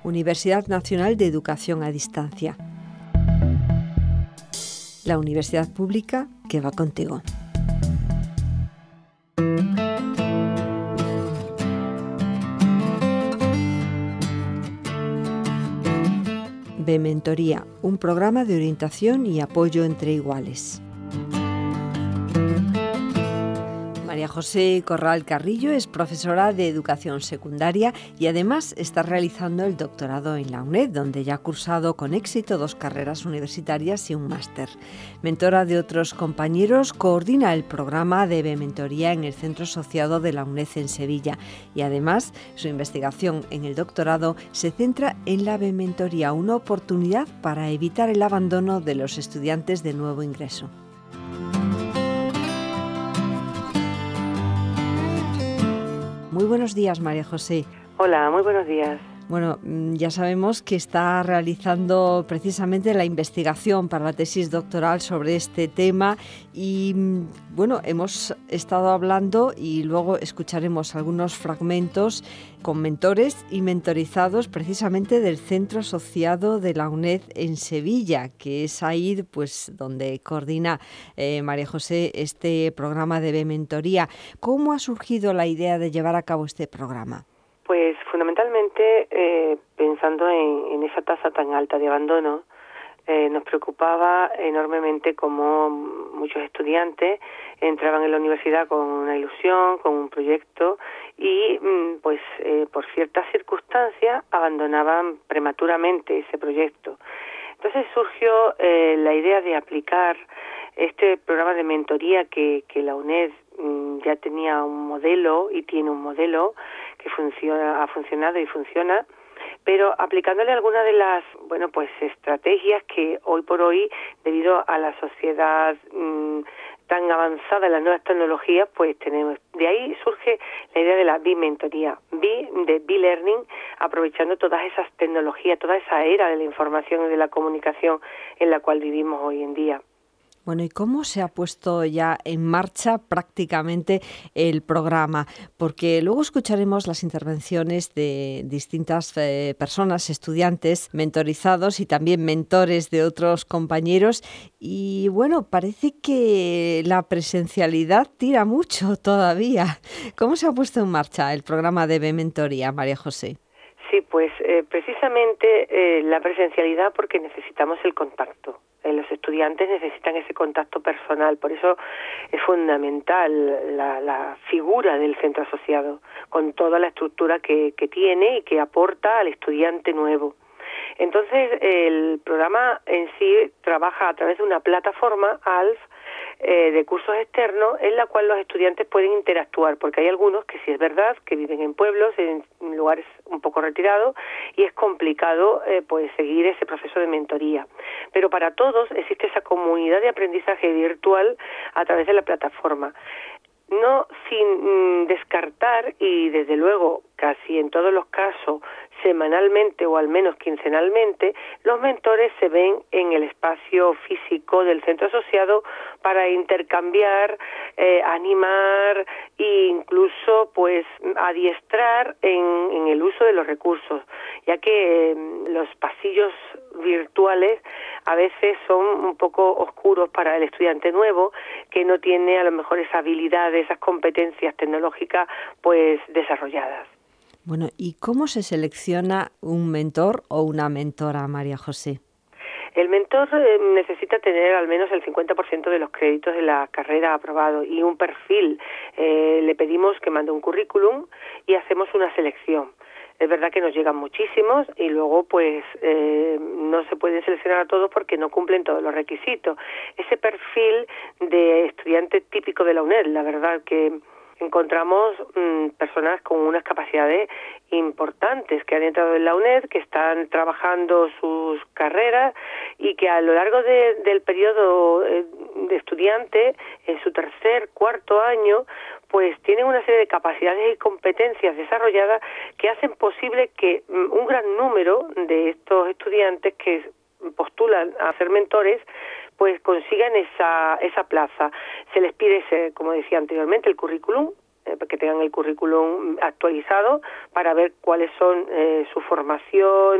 Universidad Nacional de Educación a Distancia. La universidad pública que va contigo. Bementoría, un programa de orientación y apoyo entre iguales. María José Corral Carrillo es profesora de educación secundaria y además está realizando el doctorado en la UNED, donde ya ha cursado con éxito 2 carreras universitarias y un máster. Mentora de otros compañeros, coordina el programa de Bementoría en el Centro Asociado de la UNED en Sevilla y además su investigación en el doctorado se centra en la Bementoría, una oportunidad para evitar el abandono de los estudiantes de nuevo ingreso. Muy buenos días, María José. Hola, muy buenos días. Bueno, ya sabemos que está realizando precisamente la investigación para la tesis doctoral sobre este tema y, bueno, hemos estado hablando y luego escucharemos algunos fragmentos con mentores y mentorizados precisamente del Centro Asociado de la UNED en Sevilla, que es ahí pues donde coordina María José este programa de Bementoría. ¿Cómo ha surgido la idea de llevar a cabo este programa? Pues fundamentalmente pensando en esa tasa tan alta de abandono, nos preocupaba enormemente cómo muchos estudiantes entraban en la universidad con una ilusión, con un proyecto y por ciertas circunstancias abandonaban prematuramente ese proyecto. Entonces surgió la idea de aplicar este programa de mentoría que la UNED ya tenía un modelo y tiene un modelo que ha funcionado y funciona, pero aplicándole algunas de las estrategias que hoy por hoy, debido a la sociedad tan avanzada en las nuevas tecnologías, pues tenemos. De ahí surge la idea de la bimentoría, de B-Learning, aprovechando todas esas tecnologías, toda esa era de la información y de la comunicación en la cual vivimos hoy en día. Bueno, ¿y cómo se ha puesto ya en marcha prácticamente el programa? Porque luego escucharemos las intervenciones de distintas personas, estudiantes, mentorizados y también mentores de otros compañeros. Y bueno, parece que la presencialidad tira mucho todavía. ¿Cómo se ha puesto en marcha el programa de Bementoría, María José? Sí, pues precisamente la presencialidad, porque necesitamos el contacto. Los estudiantes necesitan ese contacto personal, por eso es fundamental la figura del centro asociado, con toda la estructura que tiene y que aporta al estudiante nuevo. Entonces, el programa en sí trabaja a través de una plataforma, ALF, de cursos externos, en la cual los estudiantes pueden interactuar, porque hay algunos que sí es verdad que viven en pueblos, en lugares un poco retirados, y es complicado seguir ese proceso de mentoría. Pero para todos existe esa comunidad de aprendizaje virtual a través de la plataforma. No sin descartar, y desde luego casi en todos los casos semanalmente o al menos quincenalmente, los mentores se ven en el espacio físico del centro asociado para intercambiar, animar e incluso adiestrar en el uso de los recursos, ya que los pasillos virtuales a veces son un poco oscuros para el estudiante nuevo que no tiene a lo mejor esa habilidad, esas competencias tecnológicas desarrolladas. Bueno, ¿y cómo se selecciona un mentor o una mentora, María José? El mentor necesita tener al menos el 50% de los créditos de la carrera aprobado y un perfil. Le pedimos que mande un currículum y hacemos una selección. Es verdad que nos llegan muchísimos y luego no se pueden seleccionar a todos porque no cumplen todos los requisitos. Ese perfil de estudiante típico de la UNED, la verdad que encontramos personas con unas capacidades importantes que han entrado en la UNED, que están trabajando sus carreras y que a lo largo del periodo de estudiante, en su tercer, cuarto año, pues tienen una serie de capacidades y competencias desarrolladas que hacen posible que un gran número de estos estudiantes que postulan a ser mentores pues consigan esa plaza. Se les pide, como decía anteriormente, el currículum que tengan el currículum actualizado para ver cuáles son su formación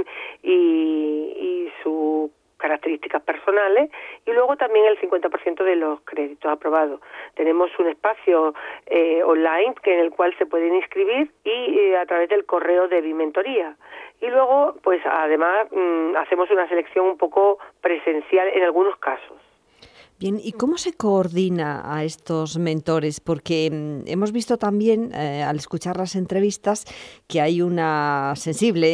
y sus características personales, y luego también el 50% de los créditos aprobados. Tenemos un espacio online en el cual se pueden inscribir y a través del correo de Bimentoría. Y luego, pues además, hacemos una selección un poco presencial en algunos casos. Bien, ¿y cómo se coordina a estos mentores? Porque hemos visto también, al escuchar las entrevistas, que hay una sensible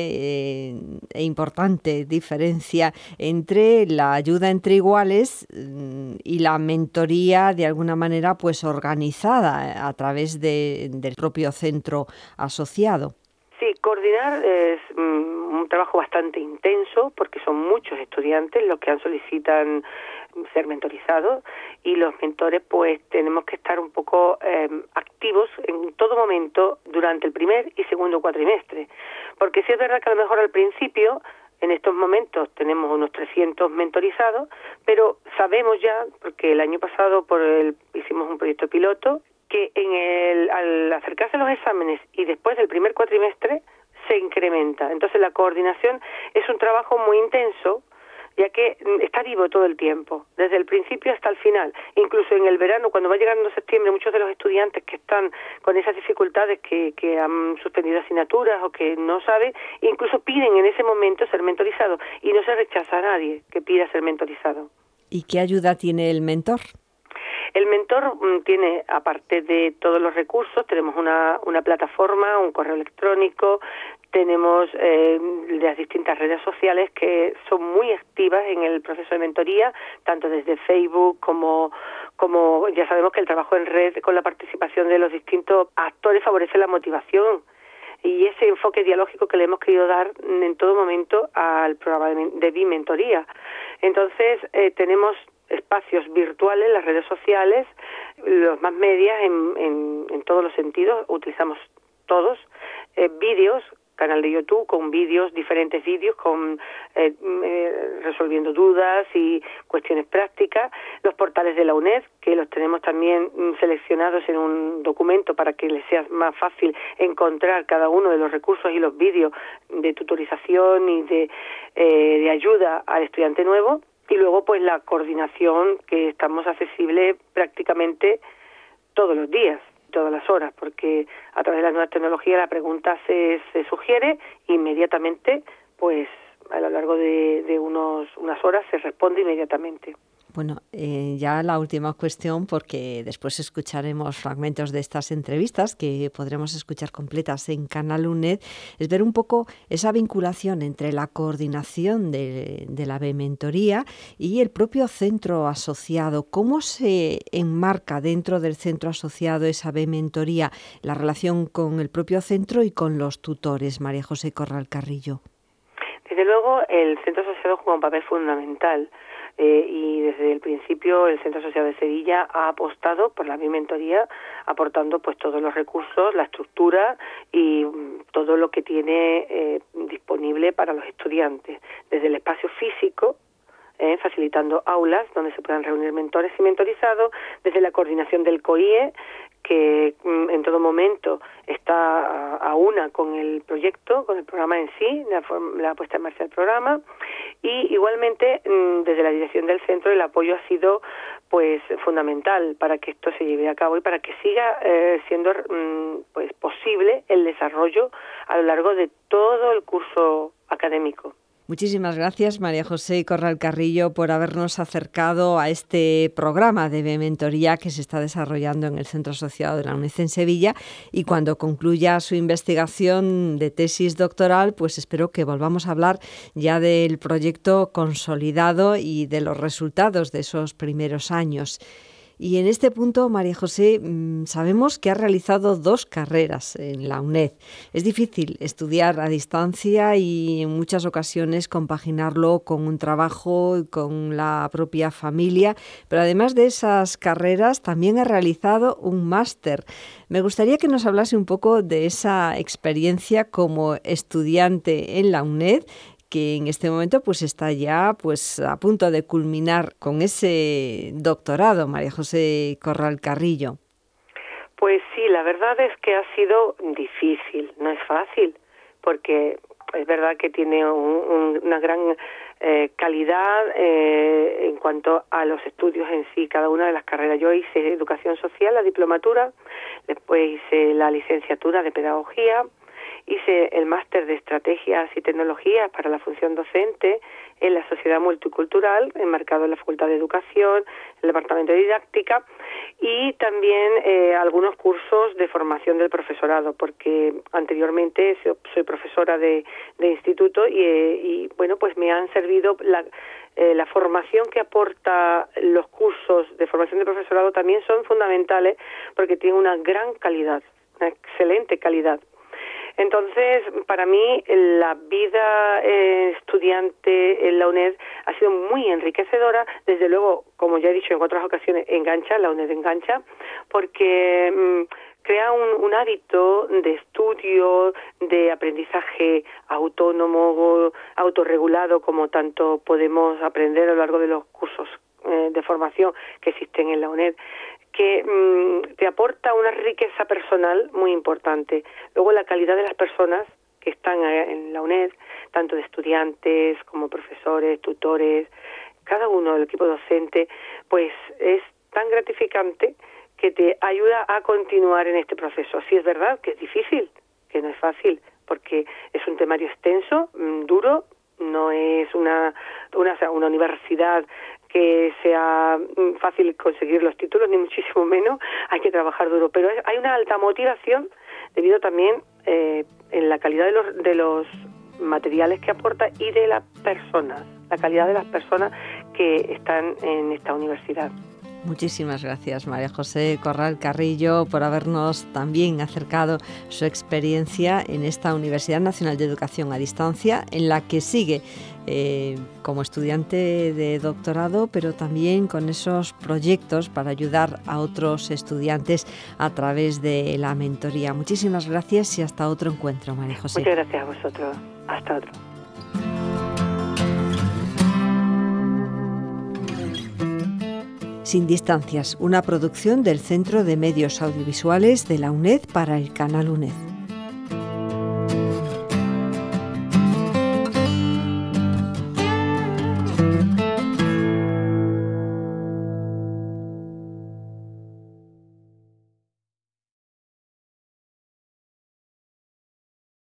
e importante diferencia entre la ayuda entre iguales y la mentoría, de alguna manera, pues organizada a través del propio centro asociado. Sí, coordinar es un trabajo bastante intenso porque son muchos estudiantes los que solicitan ser mentorizados, y los mentores pues tenemos que estar un poco activos en todo momento durante el primer y segundo cuatrimestre, porque sí es verdad que a lo mejor al principio, en estos momentos tenemos unos 300 mentorizados, pero sabemos ya, porque el año pasado hicimos un proyecto piloto, que al acercarse a los exámenes y después del primer cuatrimestre se incrementa. Entonces la coordinación es un trabajo muy intenso, ya que está vivo todo el tiempo, desde el principio hasta el final. Incluso en el verano, cuando va llegando septiembre, muchos de los estudiantes que están con esas dificultades, que han suspendido asignaturas o que no saben, incluso piden en ese momento ser mentorizados, y no se rechaza a nadie que pida ser mentorizado. ¿Y qué ayuda tiene el mentor? El mentor tiene, aparte de todos los recursos, tenemos una plataforma, un correo electrónico, tenemos las distintas redes sociales que son muy activas en el proceso de mentoría, tanto desde Facebook como ya sabemos que el trabajo en red con la participación de los distintos actores favorece la motivación y ese enfoque dialógico que le hemos querido dar en todo momento al programa de Bimentoría. Entonces tenemos espacios virtuales, las redes sociales, los más medias en todos los sentidos, utilizamos todos, vídeos, canal de YouTube con vídeos, diferentes vídeos con resolviendo dudas y cuestiones prácticas, los portales de la UNED, que los tenemos también seleccionados en un documento para que les sea más fácil encontrar cada uno de los recursos y los vídeos de tutorización y de ayuda al estudiante nuevo. Y luego, pues, la coordinación, que estamos accesibles prácticamente todos los días, todas las horas, porque a través de las nuevas tecnologías la pregunta se sugiere inmediatamente, pues a lo largo de unas horas se responde inmediatamente. Bueno, ya la última cuestión, porque después escucharemos fragmentos de estas entrevistas que podremos escuchar completas en Canal UNED, es ver un poco esa vinculación entre la coordinación de la Bimentoría y el propio centro asociado. ¿Cómo se enmarca dentro del centro asociado esa Bimentoría, la relación con el propio centro y con los tutores, María José Corral Carrillo? Desde luego, el centro asociado juega un papel fundamental. Y desde el principio el Centro Asociado de Sevilla ha apostado por la Bimentoría, aportando pues todos los recursos, la estructura y todo lo que tiene disponible para los estudiantes, desde el espacio físico, facilitando aulas donde se puedan reunir mentores y mentorizados, desde la coordinación del COIE, que en todo momento está a una con el proyecto, con el programa en sí, la puesta en marcha del programa, y igualmente desde la dirección del centro el apoyo ha sido pues fundamental para que esto se lleve a cabo y para que siga siendo pues posible el desarrollo a lo largo de todo el curso académico. Muchísimas gracias, María José Corral Carrillo, por habernos acercado a este programa de Bimentoría que se está desarrollando en el Centro Asociado de la UNED en Sevilla, y cuando concluya su investigación de tesis doctoral, pues espero que volvamos a hablar ya del proyecto consolidado y de los resultados de esos primeros años. Y en este punto, María José, sabemos que ha realizado 2 carreras en la UNED. Es difícil estudiar a distancia y en muchas ocasiones compaginarlo con un trabajo y con la propia familia, pero además de esas carreras también ha realizado un máster. Me gustaría que nos hablase un poco de esa experiencia como estudiante en la UNED, que en este momento pues está ya pues a punto de culminar con ese doctorado, María José Corral Carrillo. Pues sí, la verdad es que ha sido difícil, no es fácil, porque es verdad que tiene una gran calidad en cuanto a los estudios en sí, cada una de las carreras. Yo hice Educación Social, la diplomatura, después hice la licenciatura de Pedagogía, hice el máster de Estrategias y Tecnologías para la función docente en la Sociedad Multicultural, enmarcado en la Facultad de Educación, el Departamento de Didáctica, y también algunos cursos de formación del profesorado, porque anteriormente soy profesora de instituto y bueno, pues me han servido la formación que aporta los cursos de formación del profesorado también son fundamentales porque tienen una gran calidad, una excelente calidad. Entonces, para mí, la vida estudiante en la UNED ha sido muy enriquecedora. Desde luego, como ya he dicho en otras ocasiones, engancha, la UNED engancha, porque crea un hábito de estudio, de aprendizaje autónomo, autorregulado, como tanto podemos aprender a lo largo de los cursos de formación que existen en la UNED, que te aporta una riqueza personal muy importante. Luego, la calidad de las personas que están en la UNED, tanto de estudiantes como profesores, tutores, cada uno del equipo docente, pues es tan gratificante que te ayuda a continuar en este proceso. Sí, es verdad que es difícil, que no es fácil, porque es un temario extenso, duro, no es una universidad que sea fácil conseguir los títulos, ni muchísimo menos, hay que trabajar duro, pero hay una alta motivación debido también en la calidad de los materiales que aporta y de las personas, la calidad de las personas que están en esta universidad. Muchísimas gracias, María José Corral Carrillo, por habernos también acercado su experiencia en esta Universidad Nacional de Educación a Distancia, en la que sigue como estudiante de doctorado, pero también con esos proyectos para ayudar a otros estudiantes a través de la mentoría. Muchísimas gracias y hasta otro encuentro, María José. Muchas gracias a vosotros. Hasta otro. Sin distancias, una producción del Centro de Medios Audiovisuales de la UNED para el Canal UNED.